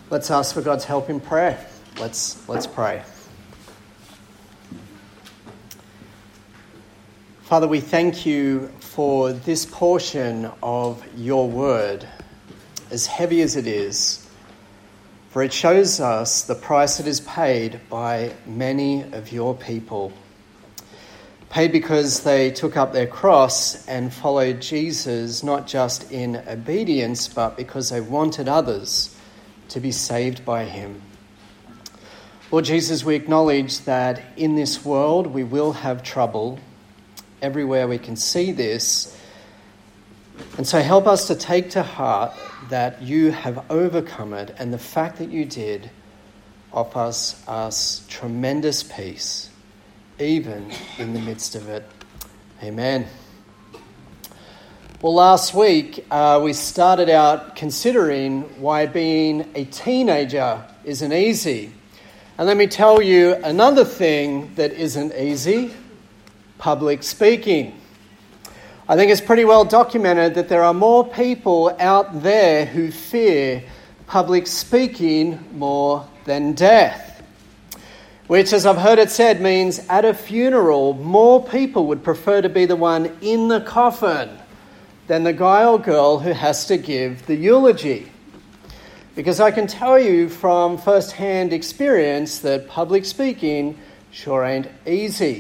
Let's ask for God's help in prayer. Let's pray. Father, we thank you for this portion of your word, as heavy as it is, for it shows us the price that is paid by many of your people. Paid because they took up their cross and followed Jesus, not just in obedience, but because they wanted others to be saved by him. Lord Jesus, we acknowledge that in this world we will have trouble. Everywhere we can see this. And so help us to take to heart that you have overcome it, and the fact that you did offers us tremendous peace, even in the midst of it. Amen. Well, last week we started out considering why being a teenager isn't easy. And let me tell you another thing that isn't easy: public speaking. I think it's pretty well documented that there are more people out there who fear public speaking more than death. Which, as I've heard it said, means at a funeral, more people would prefer to be the one in the coffin than the guy or girl who has to give the eulogy. Because I can tell you from first-hand experience that public speaking sure ain't easy.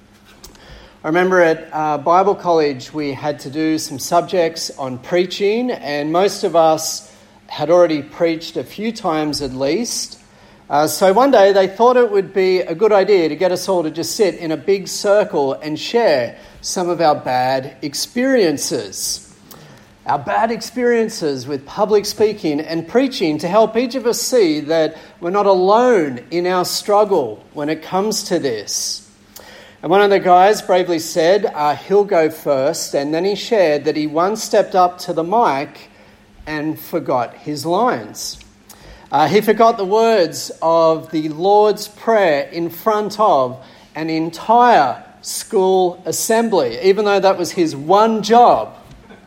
I remember at Bible college we had to do some subjects on preaching, and most of us had already preached a few times at least. So one day they thought it would be a good idea to get us all to just sit in a big circle and share some of our bad experiences. Our bad experiences with public speaking and preaching, to help each of us see that we're not alone in our struggle when it comes to this. And one of the guys bravely said he'll go first, and then he shared that he once stepped up to the mic and forgot his lines. He forgot the words of the Lord's Prayer in front of an entire school assembly, even though that was his one job.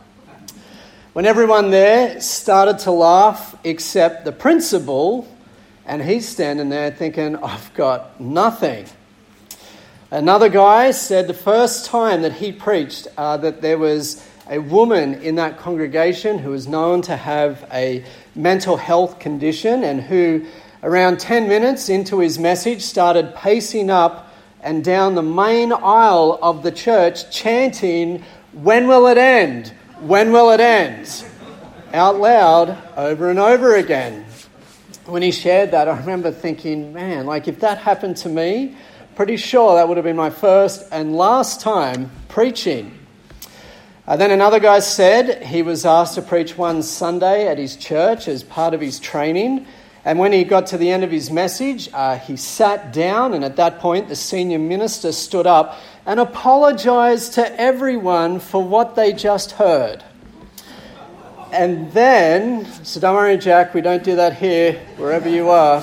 When everyone there started to laugh except the principal, and he's standing there thinking, I've got nothing. Another guy said the first time that he preached that there was a woman in that congregation who was known to have a mental health condition, and who around 10 minutes into his message started pacing up and down the main aisle of the church chanting, "When will it end? When will it end?" out loud over and over again. When he shared that, I remember thinking, man, like if that happened to me, pretty sure that would have been my first and last time preaching. Then another guy said he was asked to preach one Sunday at his church as part of his training. And when he got to the end of his message, he sat down, and at that point the senior minister stood up and apologized to everyone for what they just heard. And then, so don't worry, Jack, we don't do that here, wherever you are.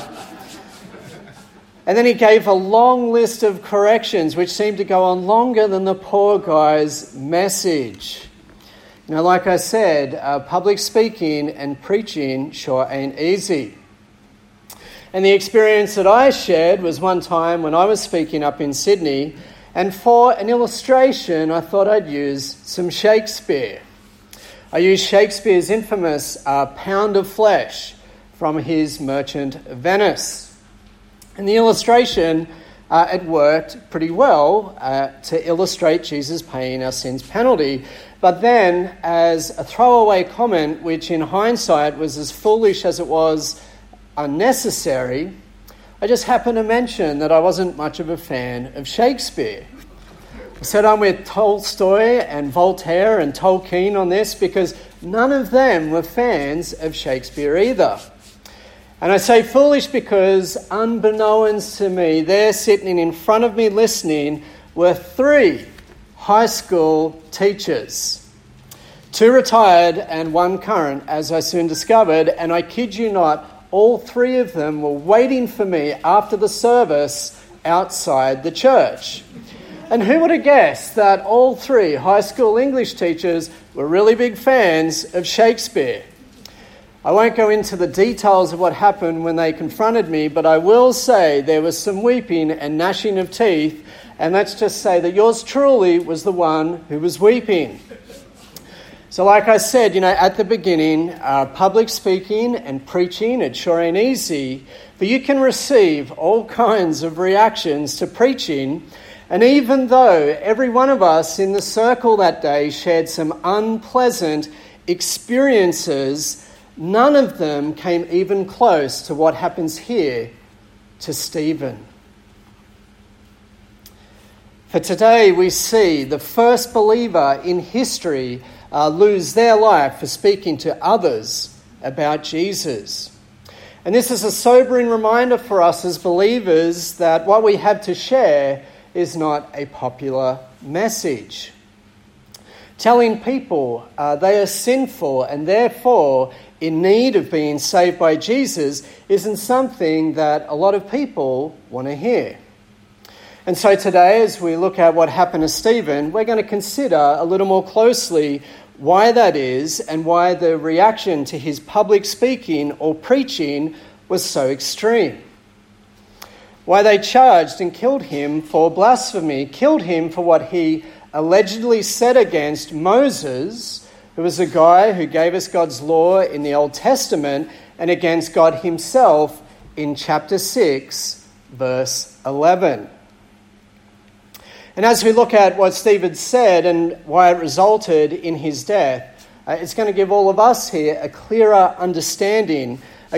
And then he gave a long list of corrections, which seemed to go on longer than the poor guy's message. You know, like I said, public speaking and preaching sure ain't easy. And the experience that I shared was one time when I was speaking up in Sydney, and for an illustration, I thought I'd use some Shakespeare. I used Shakespeare's infamous Pound of Flesh from his Merchant of Venice. And the illustration, it worked pretty well to illustrate Jesus paying our sins penalty. But then, as a throwaway comment, which in hindsight was as foolish as it was unnecessary, I just happened to mention that I wasn't much of a fan of Shakespeare. I said I'm with Tolstoy and Voltaire and Tolkien on this because none of them were fans of Shakespeare either. And I say foolish because, unbeknownst to me, there sitting in front of me listening were 3 high school teachers. 2 retired and 1 current, as I soon discovered, and I kid you not, all 3 of them were waiting for me after the service outside the church. And who would have guessed that all 3 high school English teachers were really big fans of Shakespeare? I won't go into the details of what happened when they confronted me, but I will say there was some weeping and gnashing of teeth, and let's just say that yours truly was the one who was weeping. So like I said, at the beginning, public speaking and preaching, it sure ain't easy, but you can receive all kinds of reactions to preaching. And even though every one of us in the circle that day shared some unpleasant experiences, none of them came even close to what happens here to Stephen. For today we see the first believer in history lose their life for speaking to others about Jesus. And this is a sobering reminder for us as believers that what we have to share is not a popular message. Telling people they are sinful and therefore in need of being saved by Jesus isn't something that a lot of people want to hear. And so today, as we look at what happened to Stephen, we're going to consider a little more closely why that is and why the reaction to his public speaking or preaching was so extreme. Why they charged and killed him for blasphemy, killed him for what he allegedly said against Moses, who was a guy who gave us God's law in the Old Testament, and against God himself in chapter 6, verse 11. And as we look at what Stephen said and why it resulted in his death, it's going to give all of us here a clearer understanding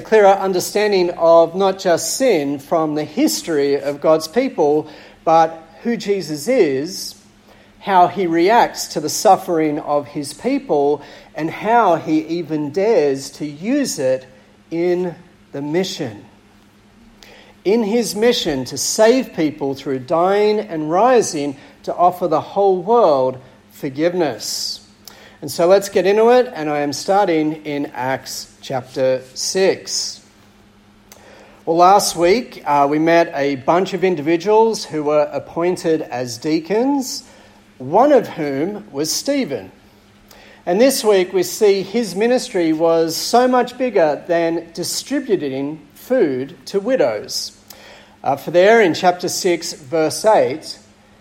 of not just sin from the history of God's people, but who Jesus is, how he reacts to the suffering of his people, and how he even dares to use it in the mission. In his mission to save people through dying and rising to offer the whole world forgiveness. And so let's get into it, and I am starting in Acts chapter 6. Well, last week we met a bunch of individuals who were appointed as deacons, one of whom was Stephen. And this week we see his ministry was so much bigger than distributing food to widows. For there in chapter 6, verse 8,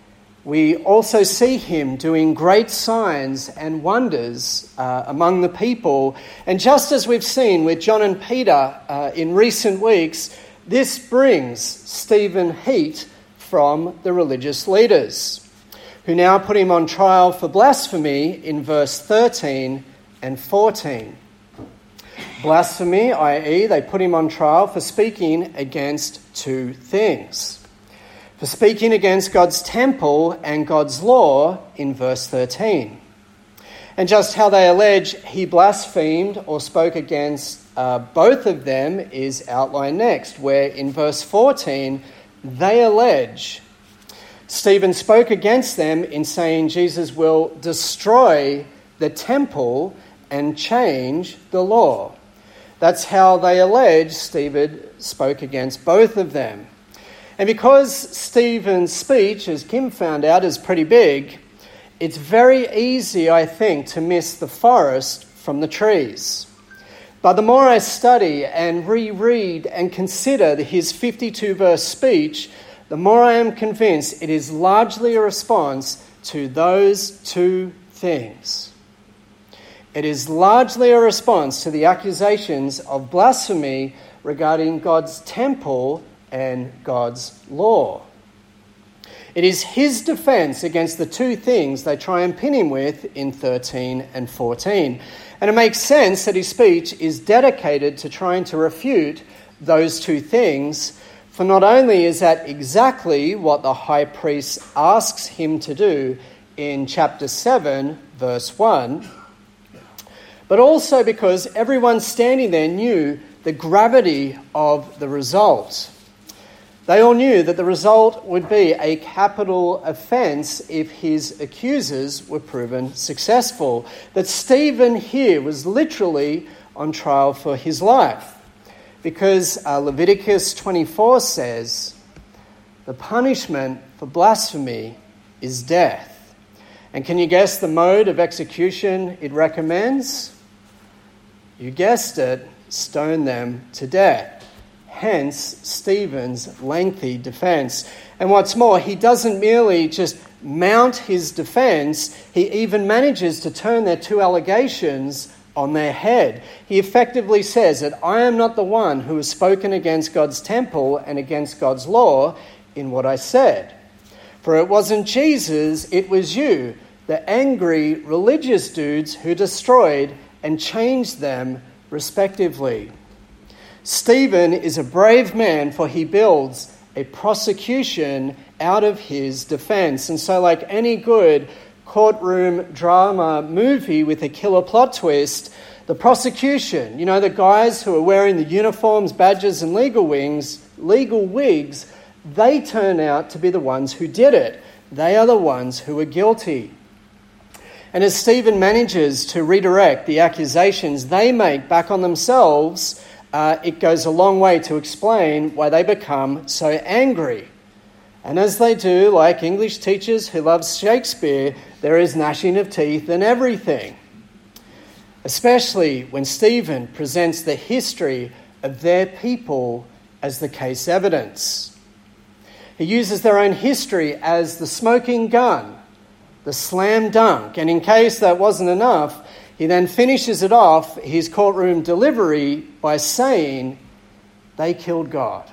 we also see him doing great signs and wonders among the people. And just as we've seen with John and Peter in recent weeks, this brings Stephen heat from the religious leaders, who now put him on trial for blasphemy in verse 13 and 14. Blasphemy, i.e., they put him on trial for speaking against two things. For speaking against God's temple and God's law in verse 13. And just how they allege he blasphemed or spoke against both of them is outlined next, where in verse 14 they allege Stephen spoke against them in saying Jesus will destroy the temple and change the law. That's how they allege Stephen spoke against both of them. And because Stephen's speech, as Kim found out, is pretty big, it's very easy, I think, to miss the forest from the trees. But the more I study and reread and consider his 52-verse speech, the more I am convinced it is largely a response to those two things. It is largely a response to the accusations of blasphemy regarding God's temple and God's law. It is his defense against the two things they try and pin him with in 13 and 14. And it makes sense that his speech is dedicated to trying to refute those two things, for not only is that exactly what the high priest asks him to do in chapter 7, verse 1, but also because everyone standing there knew the gravity of the result. They all knew that the result would be a capital offence if his accusers were proven successful. That Stephen here was literally on trial for his life. Because Leviticus 24 says, the punishment for blasphemy is death. And can you guess the mode of execution it recommends? You guessed it, stone them to death. Hence, Stephen's lengthy defense. And what's more, he doesn't merely just mount his defense, he even manages to turn their two allegations on their head. He effectively says that I am not the one who has spoken against God's temple and against God's law in what I said. For it wasn't Jesus, it was you, the angry religious dudes who destroyed and changed them respectively. Stephen is a brave man, for he builds a prosecution out of his defense. And so, like any good courtroom drama movie with a killer plot twist, the prosecution, the guys who are wearing the uniforms, badges, and legal wigs, they turn out to be the ones who did it. They are the ones who are guilty. And as Stephen manages to redirect the accusations they make back on themselves, it goes a long way to explain why they become so angry. And as they do, like English teachers who love Shakespeare, there is gnashing of teeth and everything. Especially when Stephen presents the history of their people as the case evidence. He uses their own history as the smoking gun, the slam dunk. And in case that wasn't enough, he then finishes it off, his courtroom delivery, by saying, they killed God.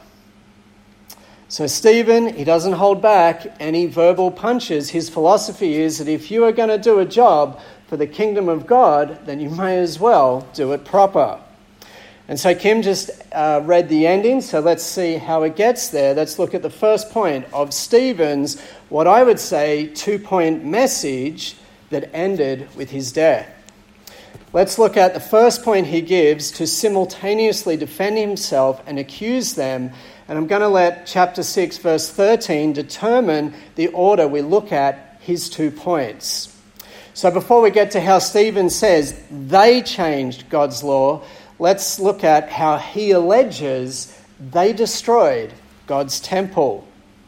So Stephen, he doesn't hold back any verbal punches. His philosophy is that if you are going to do a job for the kingdom of God, then you may as well do it proper. And so Kim just read the ending, so let's see how it gets there. Let's look at the first point of Stephen's, what I would say, 2-point message that ended with his death. Let's look at the first point he gives to simultaneously defend himself and accuse them. And I'm going to let chapter 6, verse 13 determine the order we look at his 2 points. So before we get to how Stephen says they changed God's law, let's look at how he alleges they destroyed God's temple.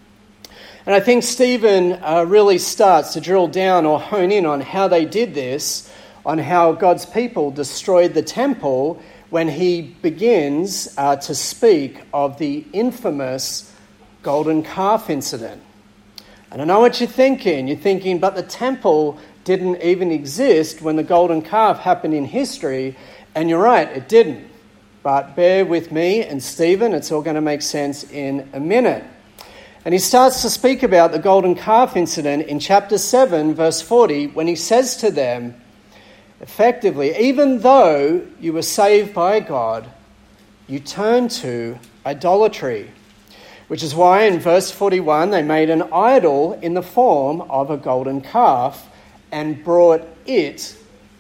And I think Stephen really starts to drill down or hone in on how they did this, on how God's people destroyed the temple, when he begins to speak of the infamous golden calf incident. And I know what you're thinking. You're thinking, but the temple didn't even exist when the golden calf happened in history. And you're right, it didn't. But bear with me and Stephen, it's all going to make sense in a minute. And he starts to speak about the golden calf incident in chapter 7, verse 40, when he says to them, effectively, even though you were saved by God, you turned to idolatry. Which is why in verse 41 they made an idol in the form of a golden calf and brought it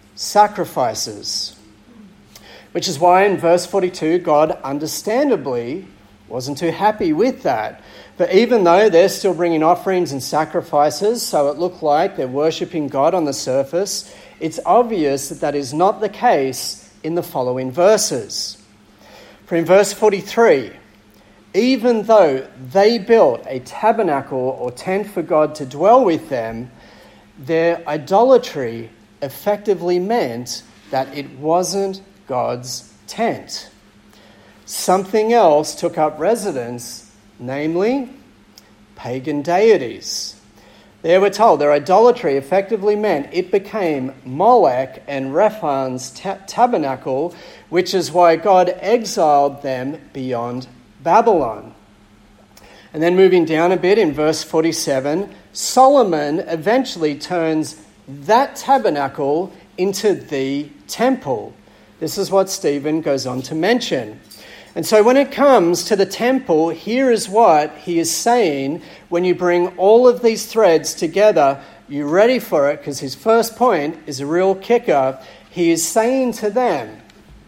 sacrifices. Which is why in verse 42 God understandably wasn't too happy with that. But even though they're still bringing offerings and sacrifices, so it looked like they're worshipping God on the surface, it's obvious that that is not the case in the following verses. For in verse 43, even though they built a tabernacle or tent for God to dwell with them, their idolatry effectively meant that it wasn't God's tent. Something else took up residence, namely pagan deities. There we're told their idolatry effectively meant it became Molech and Rephan's tabernacle, which is why God exiled them beyond Babylon. And then moving down a bit in verse 47, Solomon eventually turns that tabernacle into the temple. This is what Stephen goes on to mention. And so when it comes to the temple, here is what he is saying. When you bring all of these threads together, you ready for it? Because his first point is a real kicker. He is saying to them,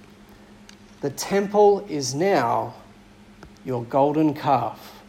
the temple is now your golden calf.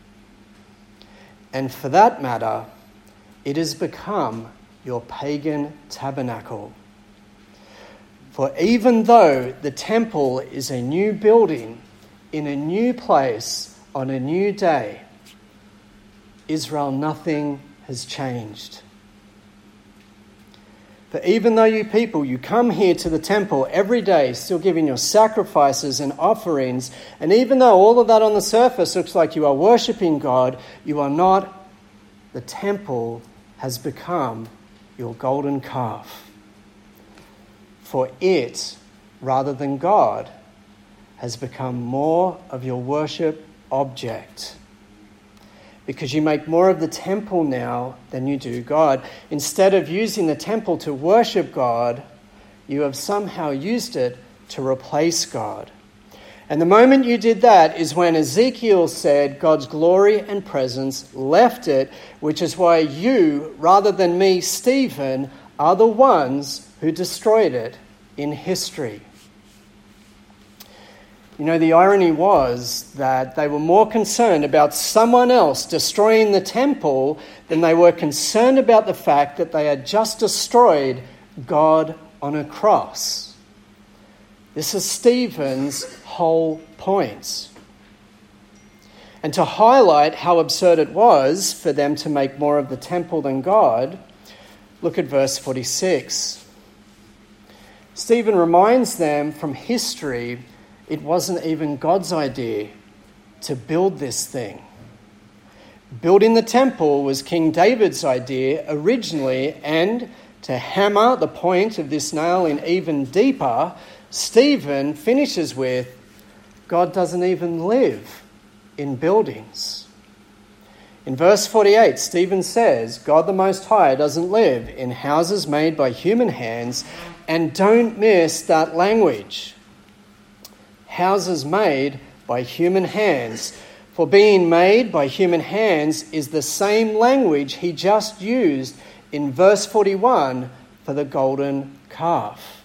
And for that matter, it has become your pagan tabernacle. For even though the temple is a new building in a new place on a new day, Israel, nothing has changed. For even though you people, you come here to the temple every day, still giving your sacrifices and offerings, and even though all of that on the surface looks like you are worshipping God, you are not. The temple has become your golden calf. For it, rather than God, has become more of your worship object. Because you make more of the temple now than you do God. Instead of using the temple to worship God, you have somehow used it to replace God. And the moment you did that is when Ezekiel said God's glory and presence left it, which is why you, rather than me, Stephen, are the ones who destroyed it in history. You know, the irony was that they were more concerned about someone else destroying the temple than they were concerned about the fact that they had just destroyed God on a cross. This is Stephen's whole point. And to highlight how absurd it was for them to make more of the temple than God, look at verse 46. Stephen reminds them from history it wasn't even God's idea to build this thing. Building the temple was King David's idea originally, and to hammer the point of this nail in even deeper, Stephen finishes with, God doesn't even live in buildings. In verse 48, Stephen says, God the Most High doesn't live in houses made by human hands, and don't miss that language. Houses made by human hands. For being made by human hands is the same language he just used in verse 41 for the golden calf.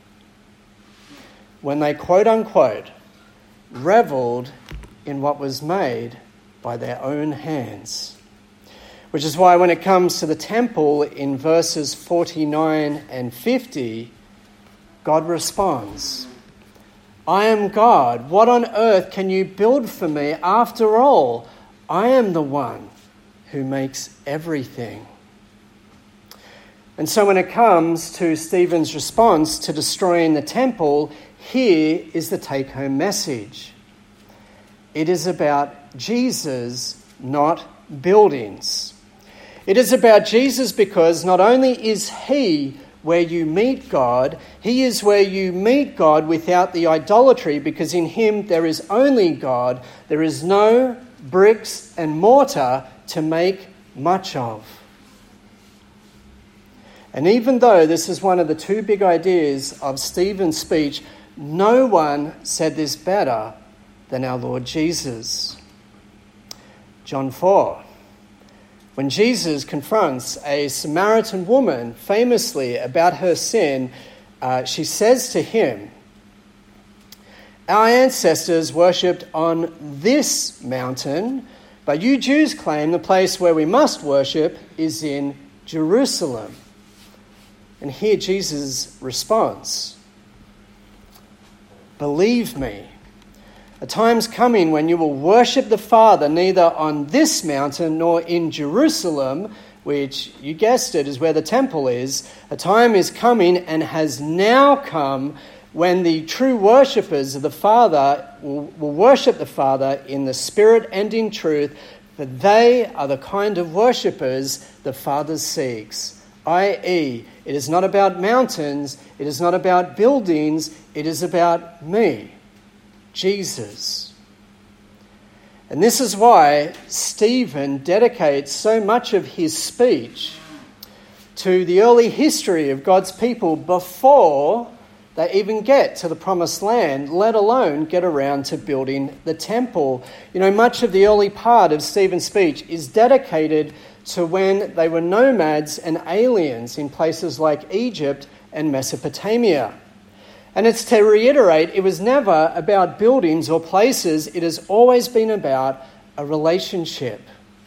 When they quote-unquote reveled in what was made by their own hands. Which is why when it comes to the temple in verses 49 and 50, God responds, I am God. What on earth can you build for me? After all, I am the one who makes everything. And so when it comes to Stephen's response to destroying the temple, here is the take-home message. It is about Jesus, not buildings. It is about Jesus because not only is he where you meet God, he is where you meet God without the idolatry, because in him there is only God. There is no bricks and mortar to make much of. And even though this is one of the two big ideas of Stephen's speech, no one said this better than our Lord Jesus. John 4. When Jesus confronts a Samaritan woman famously about her sin, she says to him, our ancestors worshipped on this mountain, but you Jews claim the place where we must worship is in Jerusalem. And here Jesus responds, believe me, a time's coming when you will worship the Father neither on this mountain nor in Jerusalem, which, you guessed it, is where the temple is. A time is coming and has now come when the true worshippers of the Father will worship the Father in the Spirit and in truth, for they are the kind of worshippers the Father seeks. I.e., it is not about mountains, it is not about buildings, it is about me. Jesus. And this is why Stephen dedicates so much of his speech to the early history of God's people before they even get to the promised land, let alone get around to building the temple. You know, much of the early part of Stephen's speech is dedicated to when they were nomads and aliens in places like Egypt and Mesopotamia. And it's to reiterate, it was never about buildings or places. It has always been about a relationship.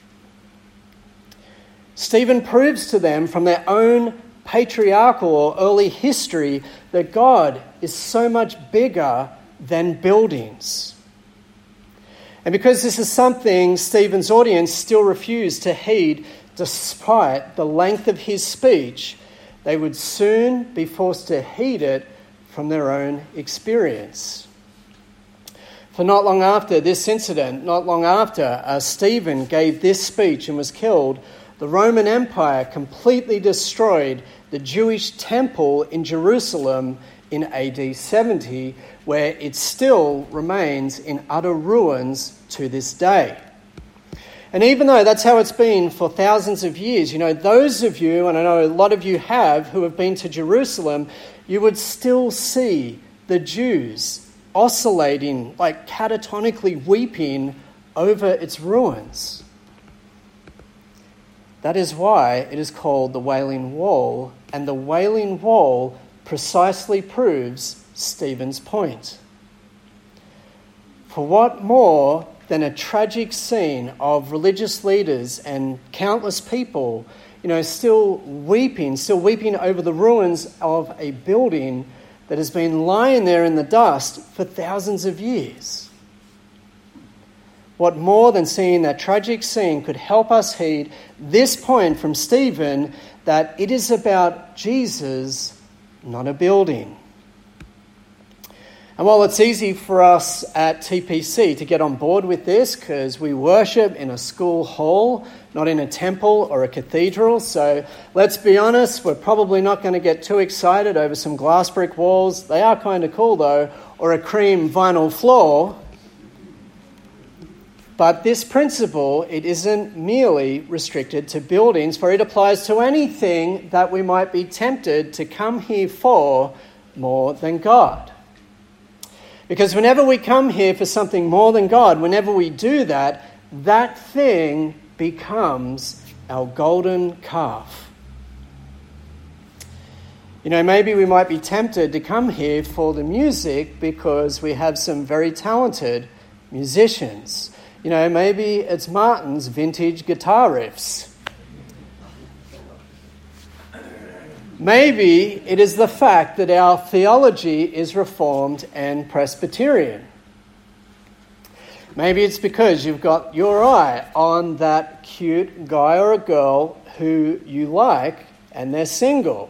Stephen proves to them from their own patriarchal or early history that God is so much bigger than buildings. And because this is something Stephen's audience still refused to heed despite the length of his speech, they would soon be forced to heed it from their own experience. For not long after this incident, not long after Stephen gave this speech and was killed, the Roman Empire completely destroyed the Jewish temple in Jerusalem in AD 70, where it still remains in utter ruins to this day. And even though that's how it's been for thousands of years, those of you, and I know a lot of you have, who have been to Jerusalem, you would still see the Jews oscillating, like catatonically weeping over its ruins. That is why it is called the Wailing Wall, and the Wailing Wall precisely proves Stephen's point. For what more than a tragic scene of religious leaders and countless people, still weeping over the ruins of a building that has been lying there in the dust for thousands of years? What more than seeing that tragic scene could help us heed this point from Stephen, that it is about Jesus, not a building. And while it's easy for us at TPC to get on board with this because we worship in a school hall, not in a temple or a cathedral, so let's be honest, we're probably not going to get too excited over some glass brick walls. They are kind of cool though, or a cream vinyl floor. But this principle, it isn't merely restricted to buildings, for it applies to anything that we might be tempted to come here for more than God. Because whenever we come here for something more than God, whenever we do that, that thing becomes our golden calf. Maybe we might be tempted to come here for the music because we have some very talented musicians. Maybe it's Martin's vintage guitar riffs. Maybe it is the fact that our theology is Reformed and Presbyterian. Maybe it's because you've got your eye on that cute guy or a girl who you like and they're single.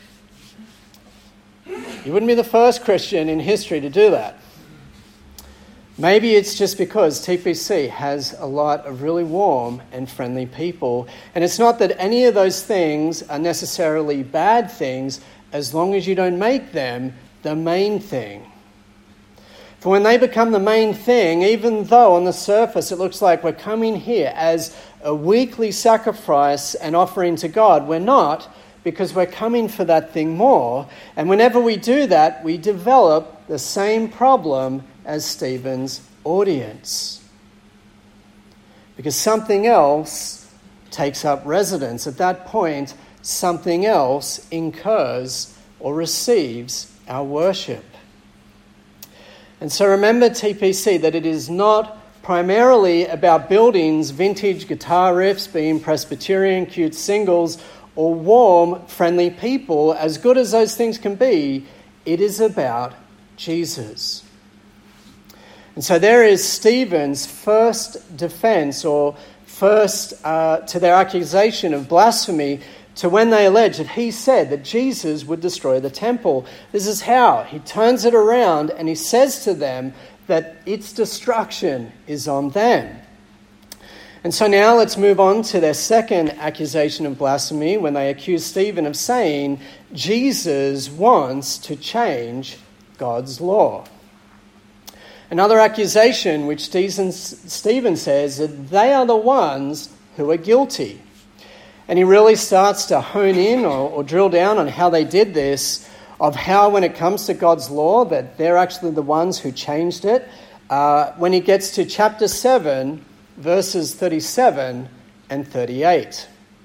You wouldn't be the first Christian in history to do that. Maybe it's just because TPC has a lot of really warm and friendly people. And it's not that any of those things are necessarily bad things as long as you don't make them the main thing. For when they become the main thing, even though on the surface it looks like we're coming here as a weekly sacrifice and offering to God, we're not, because we're coming for that thing more. And whenever we do that, we develop the same problem as Stephen's audience. Because something else takes up residence. At that point, something else incurs or receives our worship. And so remember, TPC, that it is not primarily about buildings, vintage guitar riffs, being Presbyterian, cute singles, or warm, friendly people, as good as those things can be. It is about Jesus. And so there is Stephen's first defense, or first to their accusation of blasphemy, to when they allege that he said that Jesus would destroy the temple. This is how he turns it around and he says to them that its destruction is on them. And so now let's move on to their second accusation of blasphemy, when they accuse Stephen of saying Jesus wants to change God's law. Another accusation which Stephen says that they are the ones who are guilty. And he really starts to hone in or drill down on how they did this, of how when it comes to God's law that they're actually the ones who changed it. When he gets to chapter 7, verses 37 and 38.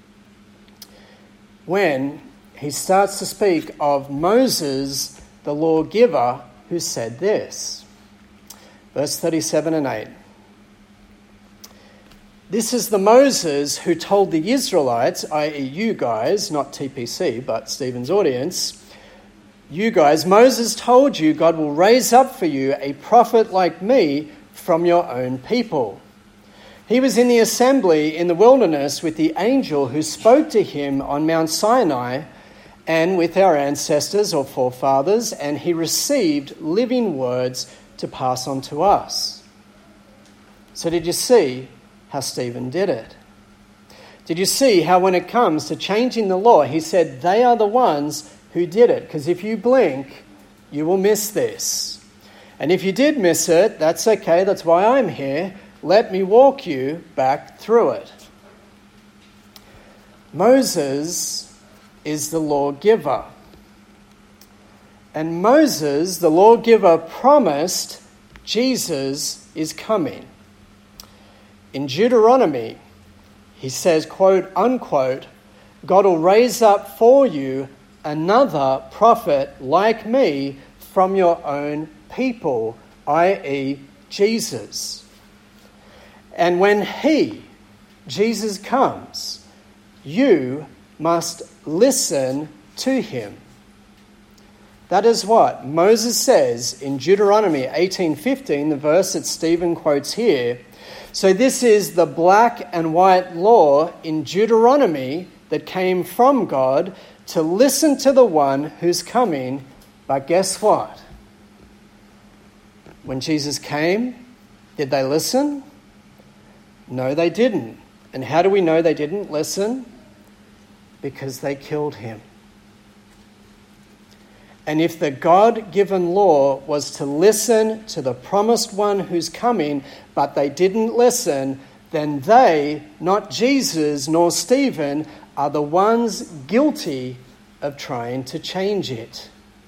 When he starts to speak of Moses, the lawgiver, who said this. Verse 37 and 8. This is the Moses who told the Israelites, i.e. you guys, not TPC, but Stephen's audience, you guys, Moses told you God will raise up for you a prophet like me from your own people. He was in the assembly in the wilderness with the angel who spoke to him on Mount Sinai, and with our ancestors or forefathers, and he received living words to pass on to us. So did you see how Stephen did it? Did you see how when it comes to changing the law, he said they are the ones who did it? Because if you blink, you will miss this. And if you did miss it, that's okay. That's why I'm here. Let me walk you back through it. Moses is the lawgiver. And Moses, the lawgiver, promised Jesus is coming. In Deuteronomy, he says, quote, unquote, God will raise up for you another prophet like me from your own people, i.e. Jesus. And when Jesus comes, you must listen to him. That is what Moses says in Deuteronomy 18:15, the verse that Stephen quotes here. So this is the black and white law in Deuteronomy that came from God to listen to the one who's coming. But guess what? When Jesus came, did they listen? No, they didn't. And how do we know they didn't listen? Because they killed him. And if the God-given law was to listen to the promised one who's coming, but they didn't listen, then they, not Jesus nor Stephen, are the ones guilty of trying to change it.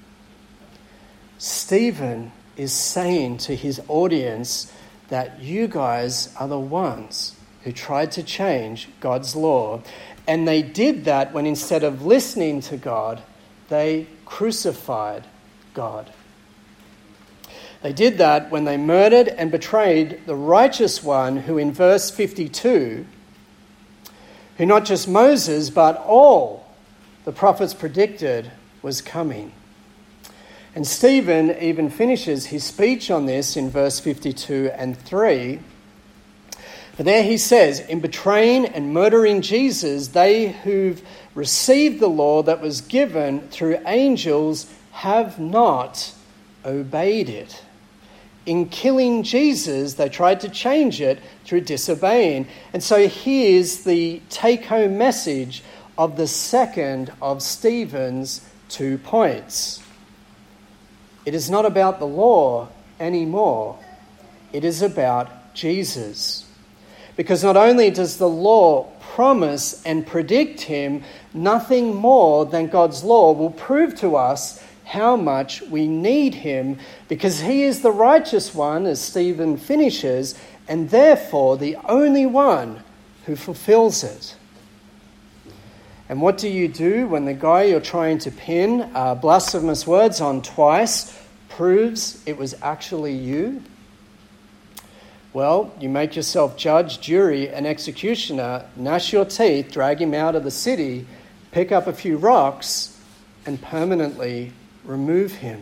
Stephen is saying to his audience that you guys are the ones who tried to change God's law. And they did that when instead of listening to God, they crucified God. They did that when they murdered and betrayed the righteous one who in verse 52, who not just Moses but all the prophets predicted was coming. And Stephen even finishes his speech on this in verse 52 and 3. But there he says, in betraying and murdering Jesus, they who've received the law that was given through angels have not obeyed it. In killing Jesus, they tried to change it through disobeying. And so here's the take-home message of the second of Stephen's 2 points. It is not about the law anymore. It is about Jesus. Because not only does the law promise and predict him, nothing more than God's law will prove to us how much we need him, because he is the righteous one, as Stephen finishes, and therefore the only one who fulfills it. And what do you do when the guy you're trying to pin blasphemous words on twice proves it was actually you? Well, you make yourself judge, jury, and executioner, gnash your teeth, drag him out of the city, pick up a few rocks, and permanently remove him.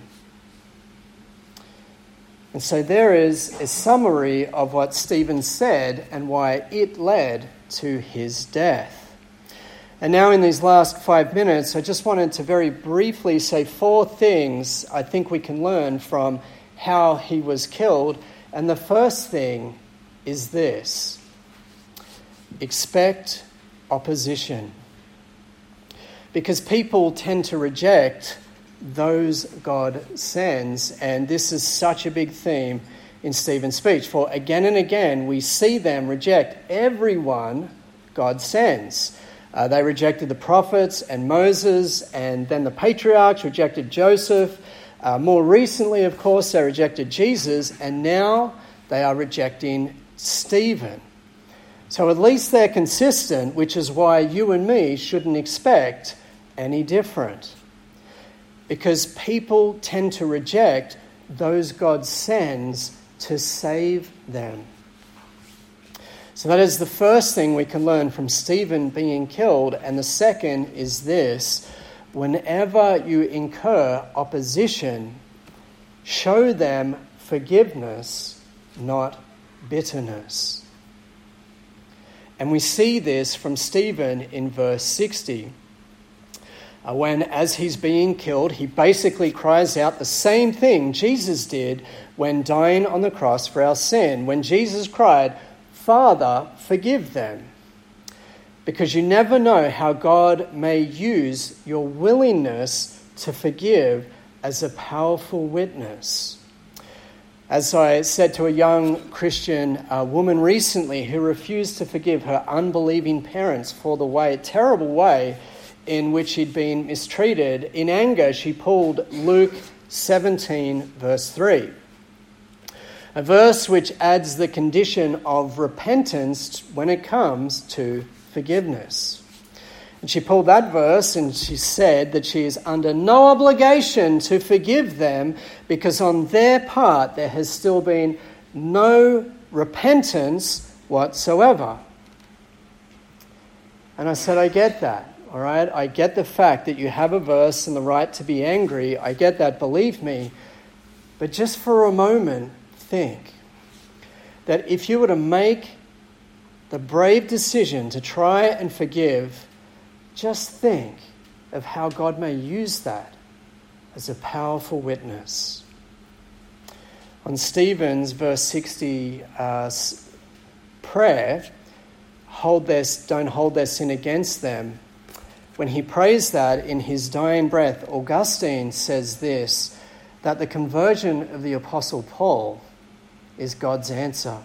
And so there is a summary of what Stephen said and why it led to his death. And now in these last 5 minutes, I just wanted to very briefly say 4 things I think we can learn from how he was killed. And the first thing is this: expect opposition. Because people tend to reject those God sends, and this is such a big theme in Stephen's speech. For again and again, we see them reject everyone God sends. They rejected the prophets and Moses, and then the patriarchs rejected Joseph. More recently, of course, they rejected Jesus, and now they are rejecting Stephen. So at least they're consistent, which is why you and me shouldn't expect any different. Because people tend to reject those God sends to save them. So that is the first thing we can learn from Stephen being killed. And the second is this: whenever you incur opposition, show them forgiveness, not bitterness. And we see this from Stephen in verse 60. when, as he's being killed, he basically cries out the same thing Jesus did when dying on the cross for our sin. When Jesus cried, "Father, forgive them." Because you never know how God may use your willingness to forgive as a powerful witness. As I said to a young Christian woman recently who refused to forgive her unbelieving parents for the terrible way in which she'd been mistreated, in anger she pulled Luke 17 verse 3. A verse which adds the condition of repentance when it comes to forgiveness. And she pulled that verse and she said that she is under no obligation to forgive them because on their part there has still been no repentance whatsoever. And I said, I get that, all right? I get the fact that you have a verse and the right to be angry. I get that, believe me. But just for a moment, think that if you were to make the brave decision to try and forgive, just think of how God may use that as a powerful witness. On Stephen's verse 60 prayer, don't hold their sin against them. When he prays that in his dying breath, Augustine says this, that the conversion of the Apostle Paul is God's answer.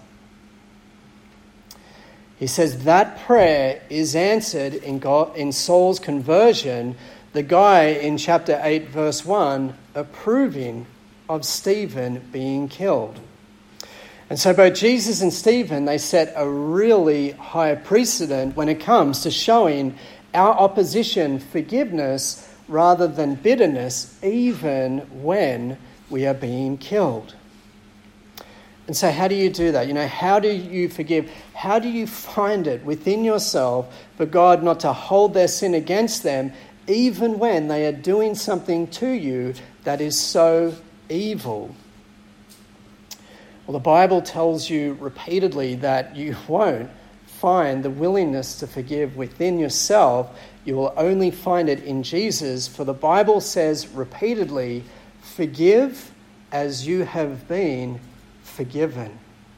He says that prayer is answered in Saul's conversion, the guy in chapter 8 verse 1 approving of Stephen being killed. And so both Jesus and Stephen, they set a really high precedent when it comes to showing our opposition forgiveness rather than bitterness, even when we are being killed. And so how do you do that? How do you forgive? How do you find it within yourself for God not to hold their sin against them, even when they are doing something to you that is so evil? Well, the Bible tells you repeatedly that you won't find the willingness to forgive within yourself. You will only find it in Jesus. For the Bible says repeatedly, forgive as you have been forgiven.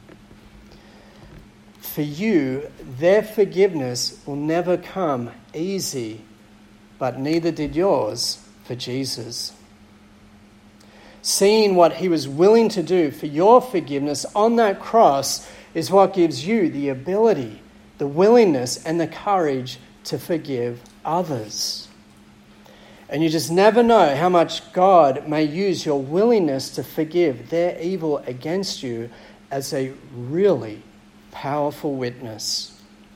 For you, their forgiveness will never come easy, but neither did yours for Jesus. Seeing what he was willing to do for your forgiveness on that cross is what gives you the ability, the willingness, and the courage to forgive others. And you just never know how much God may use your willingness to forgive their evil against you as a really powerful witness.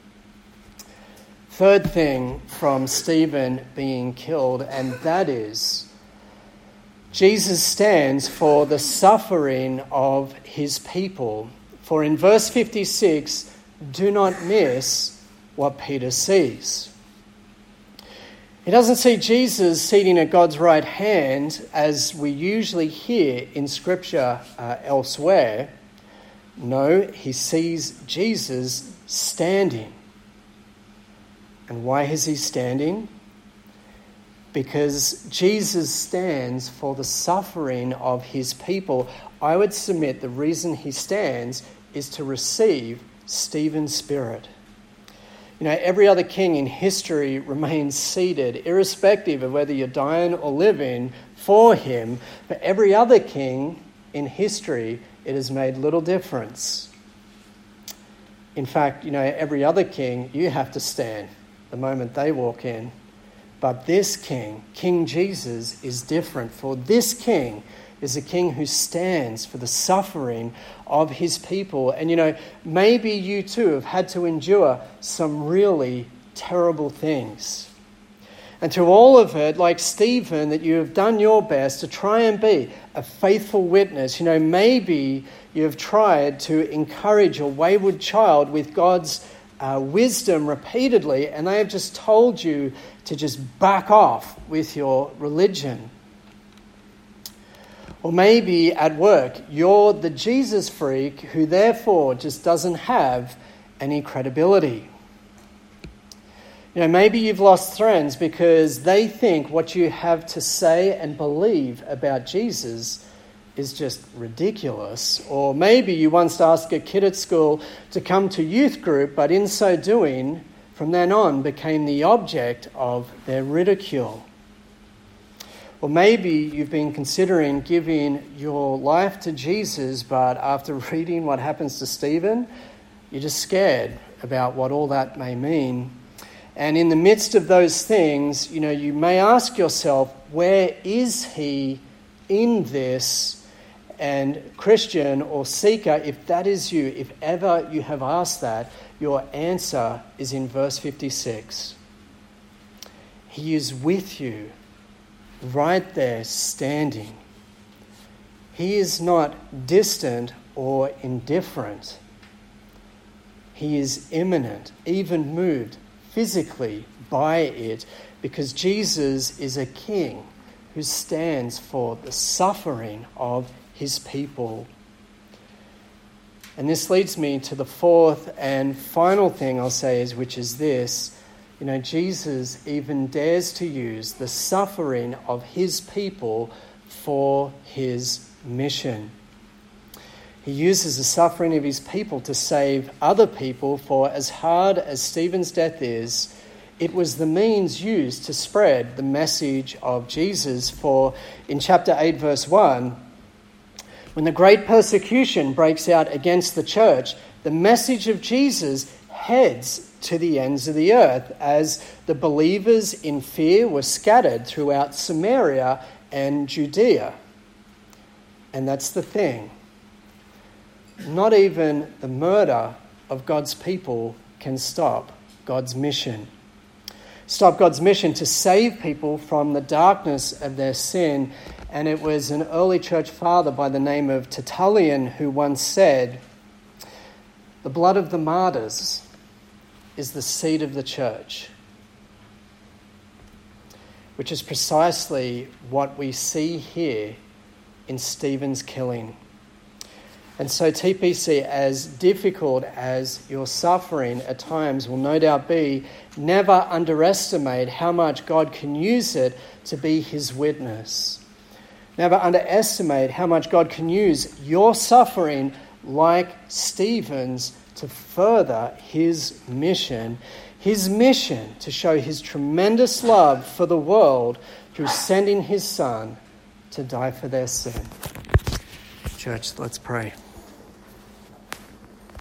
Third thing from Stephen being killed, and that is Jesus stands for the suffering of his people. For in verse 56, do not miss what Peter sees. He doesn't see Jesus seating at God's right hand as we usually hear in Scripture elsewhere. No, he sees Jesus standing. And why is he standing? Because Jesus stands for the suffering of his people. I would submit the reason he stands is to receive Stephen's spirit. Every other king in history remains seated, irrespective of whether you're dying or living, for him. For every other king in history, it has made little difference. In fact, every other king, you have to stand the moment they walk in. But this king, King Jesus, is different. For this king is a king who stands for the suffering of his people. And maybe you too have had to endure some really terrible things. And through all of it, like Stephen, that you have done your best to try and be a faithful witness. Maybe you have tried to encourage a wayward child with God's wisdom repeatedly, and they have just told you to just back off with your religion. Or maybe at work, you're the Jesus freak who therefore just doesn't have any credibility. Maybe you've lost friends because they think what you have to say and believe about Jesus is just ridiculous. Or maybe you once asked a kid at school to come to youth group, but in so doing, from then on, became the object of their ridicule. Or maybe you've been considering giving your life to Jesus, but after reading what happens to Stephen, you're just scared about what all that may mean. And in the midst of those things, you may ask yourself, where is he in this? And Christian or seeker, if that is you, if ever you have asked that, your answer is in verse 56. He is with you, right there standing. He is not distant or indifferent. He is imminent, even moved physically by it, because Jesus is a king who stands for the suffering of his people. And this leads me to the fourth and final thing I'll say, which is this. Jesus even dares to use the suffering of his people for his mission. He uses the suffering of his people to save other people, for as hard as Stephen's death is, it was the means used to spread the message of Jesus. For in chapter 8, verse 1, when the great persecution breaks out against the church, the message of Jesus heads to the ends of the earth as the believers in fear were scattered throughout Samaria and Judea. And that's the thing. Not even the murder of God's people can stop God's mission. Stop God's mission to save people from the darkness of their sin. And it was an early church father by the name of Tertullian who once said, "The blood of the martyrs is the seed of the church," which is precisely what we see here in Stephen's killing. And so TPC, as difficult as your suffering at times will no doubt be, never underestimate how much God can use it to be his witness. Never underestimate how much God can use your suffering like Stephen's to further his mission to show his tremendous love for the world through sending his Son to die for their sin. Church, let's pray.